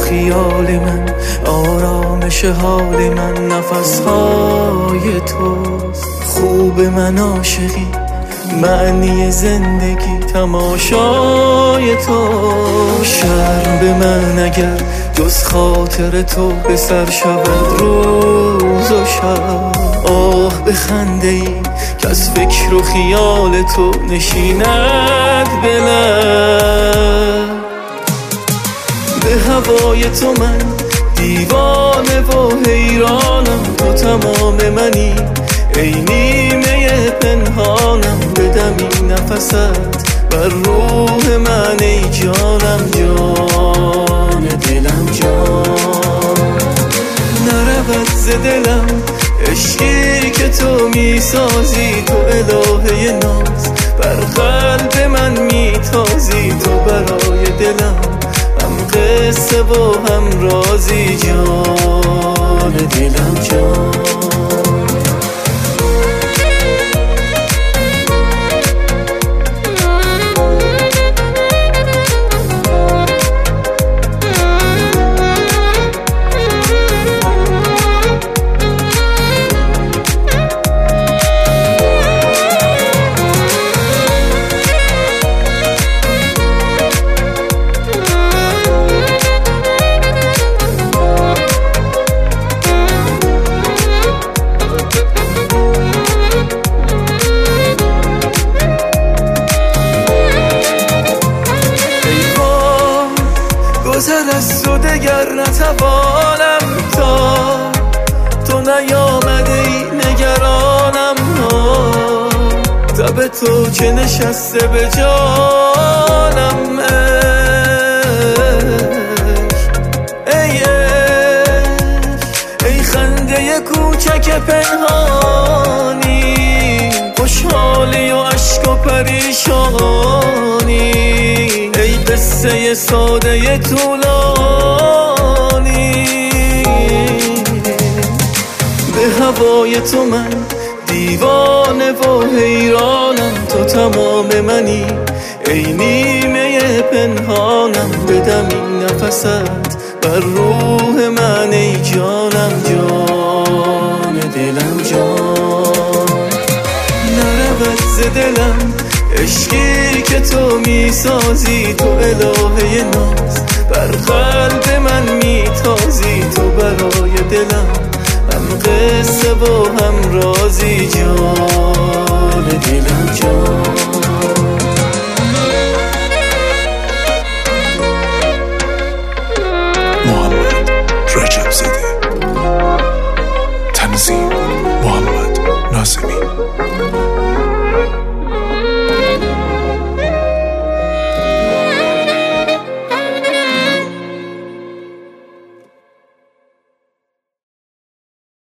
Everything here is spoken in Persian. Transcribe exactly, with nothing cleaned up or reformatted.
خیال من، آرامش حال من نفسهای توست. خوب من عاشقی، معنی زندگی تماشای تو. شرم به من اگر جز خاطر تو به سر شود روز و شب. آه به خنده ای که از فکر و خیال تو نشیند به لب. به هوای تو من دیوانه و حیرانم، تو تمام منی ای نیمه پنهانم. بدمی نفست بر روح من ای جانم، جان دلم جان. نرود ز دلم عشقی که تو میسازی، تو الهه ناز بر قلب من میتازی. تو برای دلم هم قصه و هم رازی، جان دلم جان. گذر از تو دگر نتوانم تا تو نیامده ای نگرانم. تب تو که نشسته به جانم. ای ای خنده کوچک پنهانی، خوشحالی و عشق و پریشانی. ای قصه ساده طولانی، به هوای تو من دیوانه و حیرانم. تو تمام منی ای نیمه پنهانم. بدمی نفست بر روح من ای جانم، جان دلم جان. نرود ز دلم عشقی که تو میسازی، تو الهه ناز بر قلب من میتازی. تو برای دلم هم قصه و هم رازی، جان دلم جان. محمد رجب زاده.